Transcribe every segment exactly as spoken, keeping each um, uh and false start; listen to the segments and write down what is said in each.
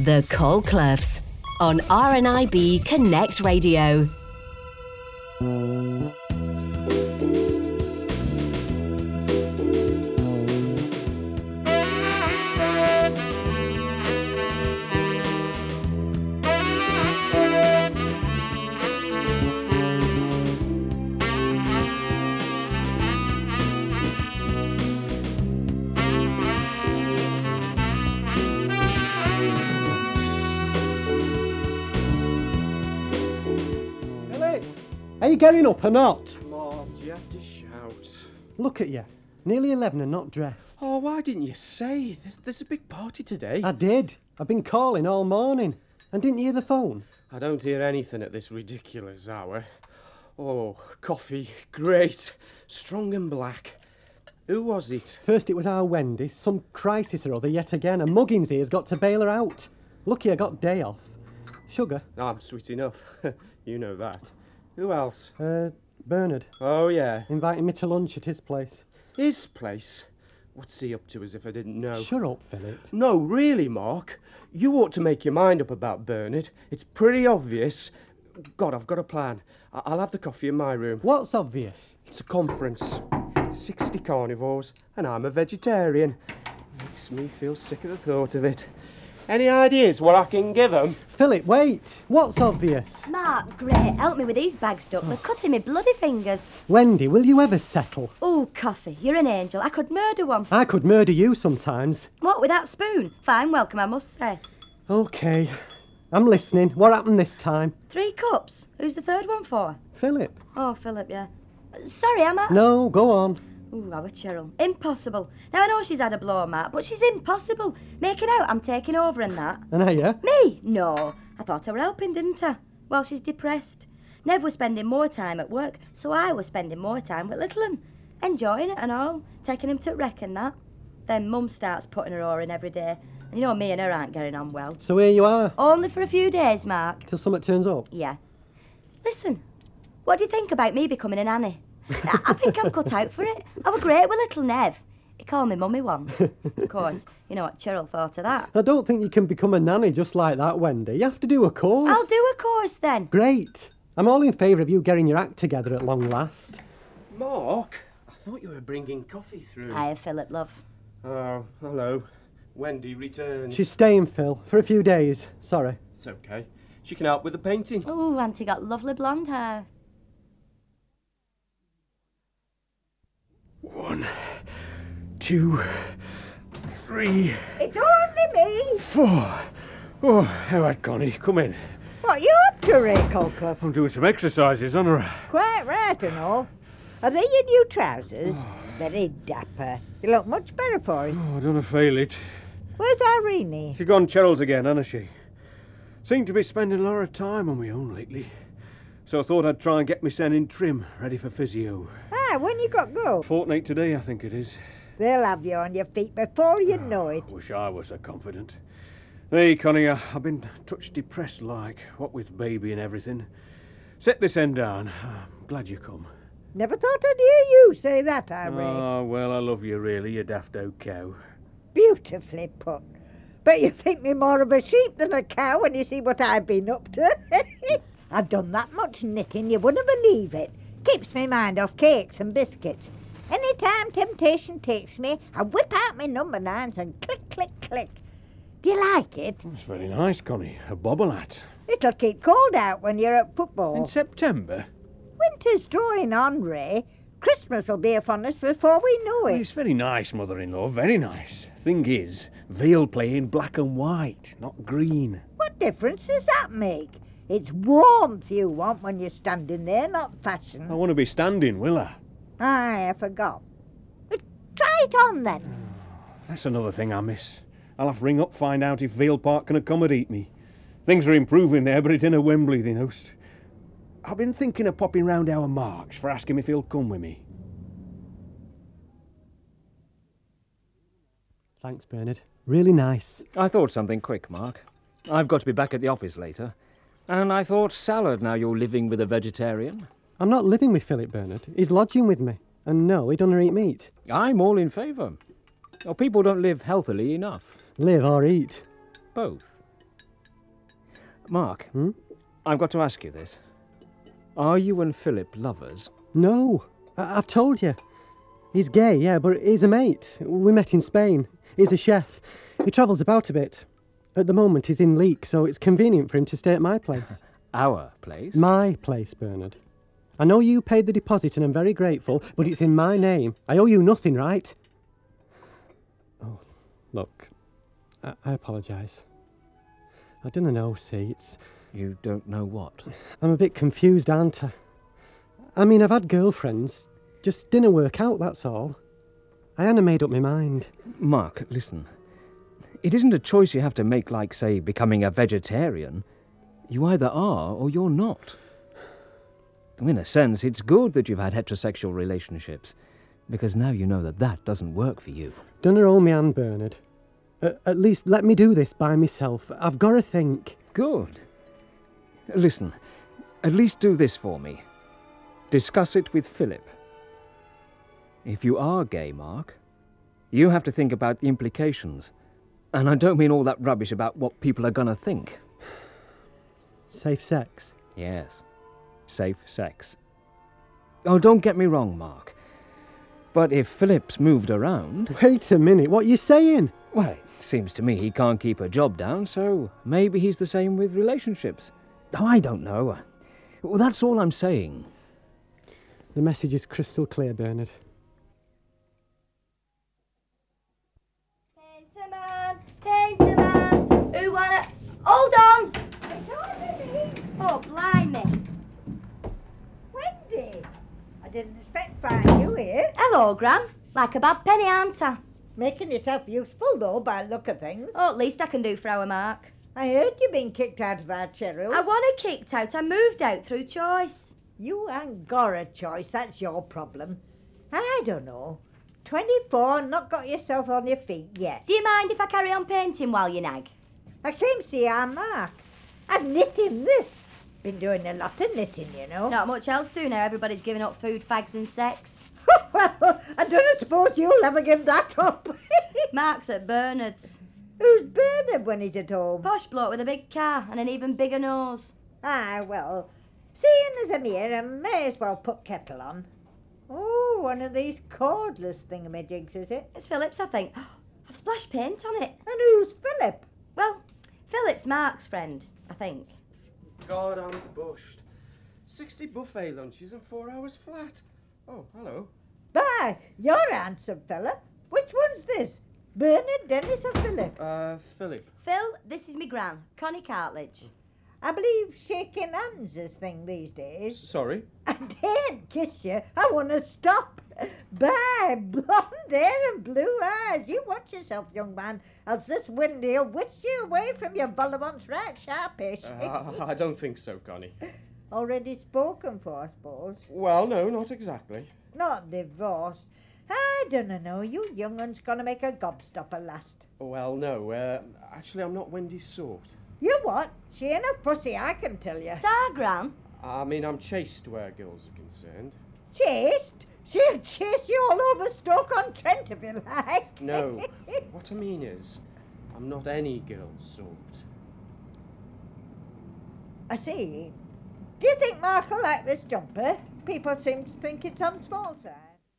The Colcloughs on R N I B Connect Radio. Are you getting up or not? Mom, do you have to shout? Look at you. Nearly eleven and not dressed. Oh, why didn't you say? There's, there's a big party today. I did. I've been calling all morning. And didn't you hear the phone? I don't hear anything at this ridiculous hour. Oh, coffee. Great. Strong and black. Who was it? First it was our Wendy. Some crisis or other yet again. And Muggins here's got to bail her out. Lucky I got day off. Sugar? I'm sweet enough. You know that. Who else? Uh, Bernard. Oh, yeah. Inviting me to lunch at his place. His place? What's he up to as if I didn't know? Shut up, Philip. No, really, Mark. You ought to make your mind up about Bernard. It's pretty obvious. God, I've got a plan. I- I'll have the coffee in my room. What's obvious? It's a conference. sixty carnivores, and I'm a vegetarian. Makes me feel sick at the thought of it. Any ideas what I can give them? Philip, wait. What's obvious? Mark, great. Help me with these bags stuck. They're cutting me bloody fingers. Wendy, will you ever settle? Oh, coffee. You're an angel. I could murder one. I could murder you sometimes. What, with that spoon? Fine welcome, I must say. OK. I'm listening. What happened this time? Three cups. Who's the third one for? Philip. Oh, Philip, yeah. Sorry, Emma. No, go on. Ooh, our Cheryl. Impossible. Now, I know she's had a blow, Mark, but she's impossible. Making out I'm taking over and that. And are you? Me? No. I thought I were helping, didn't I? Well, she's depressed. Nev was spending more time at work, so I was spending more time with little 'un. Enjoying it and all. Taking him to wreck and that. Then Mum starts putting her oar in every day. And you know me and her aren't getting on well. So here you are. Only for a few days, Mark. Till something turns up? Yeah. Listen, what do you think about me becoming a nanny? I think I'm cut out for it. I were great with little Nev. He called me mummy once. Of course, you know what Cheryl thought of that. I don't think you can become a nanny just like that, Wendy. You have to do a course. I'll do a course then. Great. I'm all in favour of you getting your act together at long last. Mark, I thought you were bringing coffee through. Hiya, Philip, love. Oh, hello. Wendy returns. She's staying, Phil, for a few days. Sorry. It's okay. She can help with the painting. Oh, Auntie got lovely blonde hair. One, two, three. It's only me. Four. Oh, how right, Connie. Come in. What you up to, Ray Colclough? I'm doing some exercises, aren't I? Quite right and all. Are they your new trousers? Very dapper. You look much better for it. Oh, I don't fail it. Where's Irene? She gone Cheryl's again, hasn't she? Seemed to be spending a lot of time on my own lately. So I thought I'd try and get me son in trim, ready for physio. Ah, when you got go? Fortnight today, I think it is. They'll have you on your feet before you know it. I wish I was so confident. Hey, Connie, I- I've been touch depressed like, what with baby and everything. Set this end down. I'm glad you come. Never thought I'd hear you say that, Irene. Oh, well, I love you really, you daft old cow. Beautifully put. Bet you think me more of a sheep than a cow when you see what I've been up to. I've done that much knitting, you wouldn't believe it. Keeps me mind off cakes and biscuits. Any time temptation takes me, I whip out my number nines and click, click, click. Do you like it? It's very nice, Connie. A bobble hat. It'll keep cold out when you're at football. In September? Winter's drawing on, Ray. Christmas will be upon us before we know Well, it. it's very nice, mother-in-law, very nice. Thing is, they'll play in black and white, not green. What difference does that make? It's warmth you want when you're standing there, not fashion. I want to be standing, will I? Aye, I forgot. But try it on then. That's another thing I miss. I'll have to ring up, find out if Vale Park can accommodate me. Things are improving there, but it's in a Wembley, they host. I've been thinking of popping round our Marks for asking him if he'll come with me. Thanks, Bernard. Really nice. I thought something quick, Mark. I've got to be back at the office later. And I thought salad now you're living with a vegetarian. I'm not living with Philip, Bernard. He's lodging with me. And no, he doesn't eat meat. I'm all in favour. Well, people don't live healthily enough. Live or eat. Both. Mark, Hmm? I've got to ask you this. Are you and Philip lovers? No, I- I've told you. He's gay, yeah, but he's a mate. We met in Spain. He's a chef. He travels about a bit. At the moment, he's in Leek, so it's convenient for him to stay at my place. Our place? My place, Bernard. I know you paid the deposit and I'm very grateful, but it's in my name. I owe you nothing, right? Oh, look, I, I apologise. I don't know, see, it's... You don't know what? I'm a bit confused, aren't I? I mean, I've had girlfriends. Just didn't work out, that's all. I hadn't made up my mind. Mark, listen. It isn't a choice you have to make like, say, becoming a vegetarian. You either are or you're not. In a sense, it's good that you've had heterosexual relationships, because now you know that that doesn't work for you. Dunna hold me hand, Bernard. Uh, at least let me do this by myself. I've got to think. Good. Listen, at least do this for me. Discuss it with Philip. If you are gay, Mark, you have to think about the implications. And I don't mean all that rubbish about what people are going to think. Safe sex. Yes, safe sex. Oh, don't get me wrong, Mark. But if Philip's moved around... Wait a minute, what are you saying? Well, it seems to me he can't keep a job down, so maybe he's the same with relationships. Oh, I don't know. Well, that's all I'm saying. The message is crystal clear, Bernard. Painter man, painter man, who wanna... Hold on! Oh, blimey. Wendy, I didn't expect to find you here. Hello, Gran. Like a bad penny, aren't I? Making yourself useful, though, by the look of things. Oh, at least I can do for our Mark. I heard you've been kicked out of our cherries. I wanted kicked out. I moved out through choice. You ain't got a choice, that's your problem. I don't know. twenty-four, not got yourself on your feet yet. Do you mind if I carry on painting while you nag? I came to see our Mark. I've knit him this. Been doing a lot of knitting, you know. Not much else to now. Everybody's giving up food, fags and sex. Well, I don't suppose you'll ever give that up. Mark's at Bernard's. Who's Bernard when he's at home? Posh bloke with a big car and an even bigger nose. Ah, well, seeing as I'm here, I may as well put kettle on. Oh, one of these cordless thingamajigs, is it? It's Philip's, I think. I've splashed paint on it. And who's Philip? Well, Philip's Mark's friend, I think. God, I'm bushed. Sixty buffet lunches and four hours flat. Oh, hello. Bye, you're handsome, Philip. Which one's this? Bernard, Dennis or Philip? Uh, Philip. Phil, this is me gran, Connie Cartledge. I believe shaking hands is thing these days. Sorry? I daren't kiss you. I want to stop. Bye, blonde hair and blue eyes. You watch yourself, young man, else this wind will whisk you away from your bullivants right sharpish. Uh, I don't think so, Connie. Already spoken for, I suppose. Well, no, not exactly. Not divorced. I don't know. You young un's gonna make a gobstopper last. Well, no, uh, actually, I'm not Wendy's sort. You what? She ain't a pussy, I can tell you. Ta, gran. I mean, I'm chaste where girls are concerned. Chased? She'll chase you all over Stoke-on-Trent if you like. No, what I mean is, I'm not any girl's sort. I see. Do you think Mark will like this jumper? People seem to think it's on small side.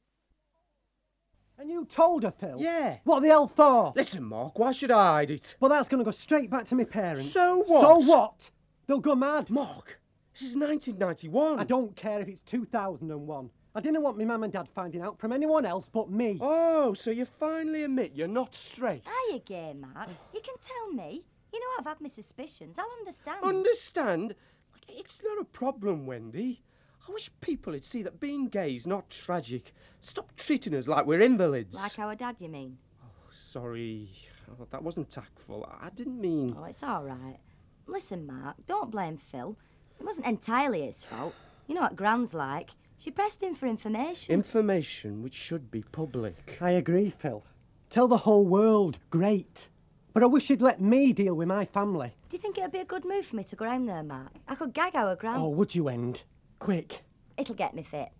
And you told her, Phil? Yeah. What the hell for? Listen, Mark, why should I hide it? Well, that's going to go straight back to my parents. So what? So what? They'll go mad. Mark, this is nineteen ninety-one. I don't care if it's two thousand one. I didn't want my mum and dad finding out from anyone else but me. Oh, so you finally admit you're not straight. Are you gay, Mark? You can tell me. You know I've had my suspicions. I'll understand. Understand? It's not a problem, Wendy. I wish people would see that being gay's not tragic. Stop treating us like we're invalids. Like our dad, you mean? Oh, sorry. Oh, that wasn't tactful. I didn't mean... Oh, it's all right. Listen, Mark, don't blame Phil. It wasn't entirely his fault. You know what Gran's like. She pressed him for information. Information which should be public. I agree, Phil. Tell the whole world. Great. But I wish you'd let me deal with my family. Do you think it'd be a good move for me to go round there, Mark? I could gag our Gran. Oh, would you end? Quick. It'll get me fit.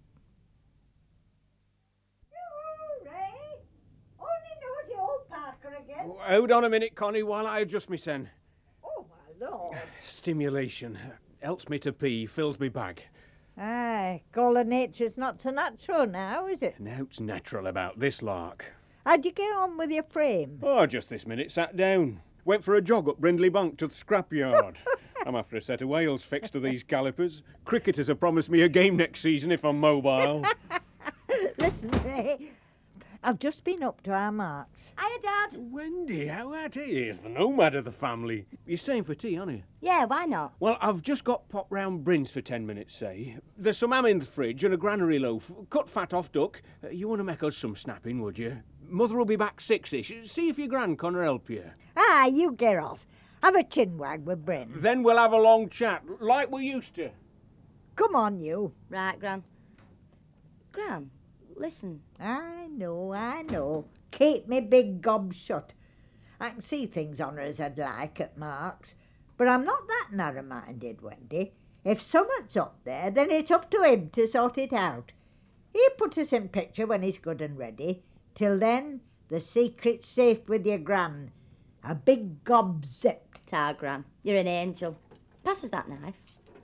Ray! Only knows the old Parker again. Hold on a minute, Connie, while I adjust me sen. Oh, my lord. Lord. Stimulation. Helps me to pee, fills me bag. Aye, call of nature's not so natural now, is it? Now it's natural about this lark. How'd you get on with your frame? Oh, just this minute sat down. Went for a jog up Brindley Bank to the scrapyard. I'm after a set of whales fixed to these calipers. Cricketers have promised me a game next season if I'm mobile. Listen, Ray, I've just been up to our Mark's. Hiya, Dad. Wendy, how at it is the nomad of the family. You're staying for tea, aren't you? Yeah, why not? Well, I've just got pop round Brins for ten minutes, say. There's some ham in the fridge and a granary loaf. Cut fat off duck. Uh, you want to make us some snapping, would you? Mother will be back six-ish. See if your gran can help you. Ah, you get off. Have a chinwag with Bryn. Then we'll have a long chat, like we used to. Come on, you. Right, Gran. Gran, listen. I know, I know. Keep me big gob shut. I can see things on her as I'd like at Mark's, but I'm not that narrow-minded, Wendy. If someone's up there, then it's up to him to sort it out. He'll put us in picture when he's good and ready. Till then, the secret's safe with your gran. A big gob zipped. Ta, Gran. You're an angel. Pass us that knife.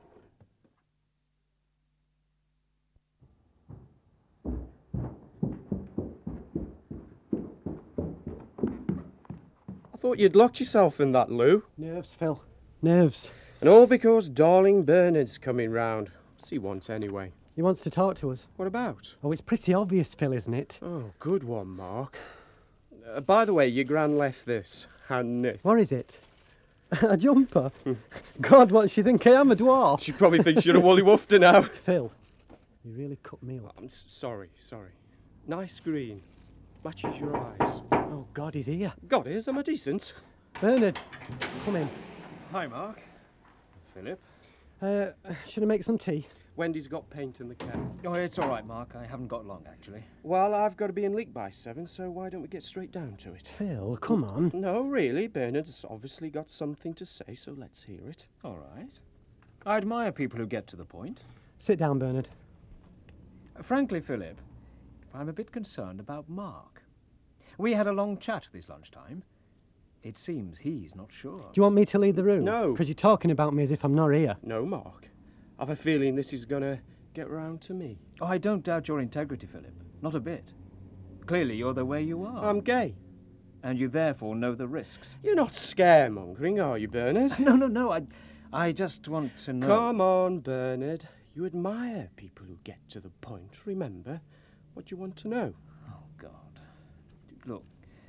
I thought you'd locked yourself in that, Lou. Nerves, Phil. Nerves. And all because darling Bernard's coming round. What's he want anyway? He wants to talk to us. What about? Oh, it's pretty obvious, Phil, isn't it? Oh, good one, Mark. Uh, by the way, your gran left this. Hand knit. What is it? A jumper? God, what, she think I am a dwarf? She probably thinks you're a woolly woofter now. Phil, you really cut me up. I'm s- sorry, sorry. Nice green. Matches your eyes. Oh, God, he's here. God, is, am I decent? Bernard, come in. Hi, Mark. Philip. Uh, should I make some tea? Wendy's got paint in the kettle. Oh, it's all right, Mark. I haven't got long, actually. Well, I've got to be in Leek by seven, so why don't we get straight down to it? Phil, come on. No, really, Bernard's obviously got something to say, so let's hear it. All right. I admire people who get to the point. Sit down, Bernard. Frankly, Philip, I'm a bit concerned about Mark. We had a long chat this lunchtime. It seems he's not sure. Do you want me to leave the room? No. Because you're talking about me as if I'm not here. No, Mark. I've a feeling this is going to get round to me. Oh, I don't doubt your integrity, Philip. Not a bit. Clearly, you're the way you are. I'm gay. And you therefore know the risks. You're not scaremongering, are you, Bernard? No, no, no. I, I just want to know. Come on, Bernard. You admire people who get to the point. Remember what do you want to know. Oh, God. Look.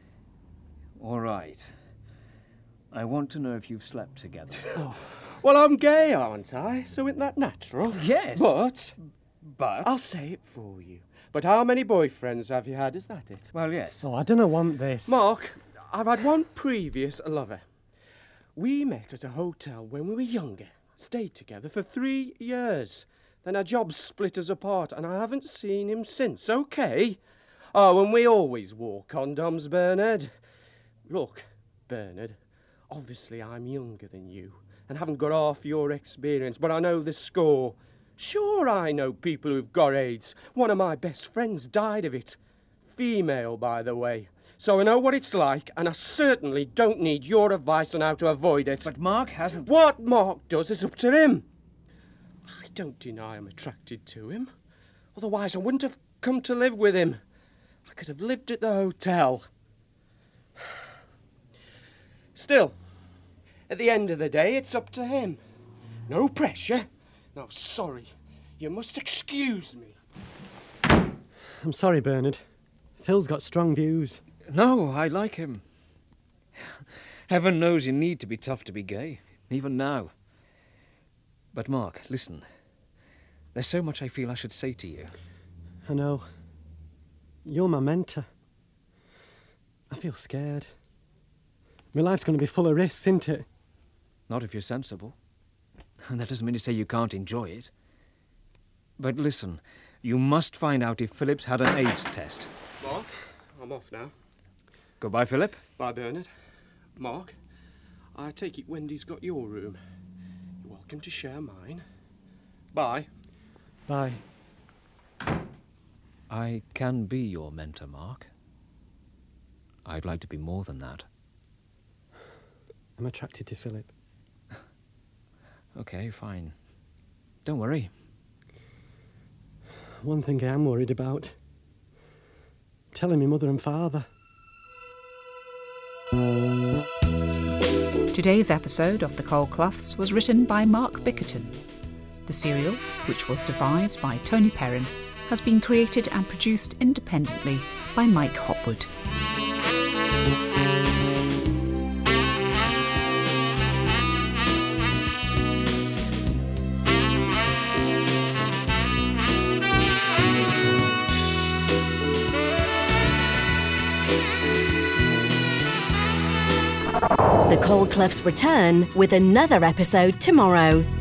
All right. I want to know if you've slept together. Oh. Well, I'm gay, aren't I? So isn't that natural? Yes. But But. I'll say it for you. But how many boyfriends have you had? Is that it? Well, yes. Oh, I don't want this. Mark, I've had one previous lover. We met at a hotel when we were younger. Stayed together for three years. Then our jobs split us apart, and I haven't seen him since. Okay? Oh, and we always wore condoms, Bernard. Look, Bernard, obviously I'm younger than you and haven't got half your experience, but I know the score. Sure, I know people who've got AIDS. One of my best friends died of it. Female, by the way. So I know what it's like, and I certainly don't need your advice on how to avoid it. But Mark hasn't. What Mark does is up to him. I don't deny I'm attracted to him. Otherwise, I wouldn't have come to live with him. I could have lived at the hotel. Still, at the end of the day, it's up to him. No pressure. No, sorry. You must excuse me. I'm sorry, Bernard. Phil's got strong views. No, I like him. Heaven knows you need to be tough to be gay, even now. But Mark, listen. There's so much I feel I should say to you. I know. You're my mentor. I feel scared. My life's going to be full of risks, isn't it? Not if you're sensible. And that doesn't mean to say you can't enjoy it. But listen, you must find out if Philip's had an AIDS test. Mark, I'm off now. Goodbye, Philip. Bye, Bernard. Mark, I take it Wendy's got your room. You're welcome to share mine. Bye. Bye. I can be your mentor, Mark. I'd like to be more than that. I'm attracted to Philip. Okay, fine. Don't worry. One thing I am worried about. Telling me mother and father. Today's episode of The Cold Cloths was written by Mark Bickerton. The serial, which was devised by Tony Perrin, has been created and produced independently by Mike Hopwood. The Cold Cloths return with another episode tomorrow.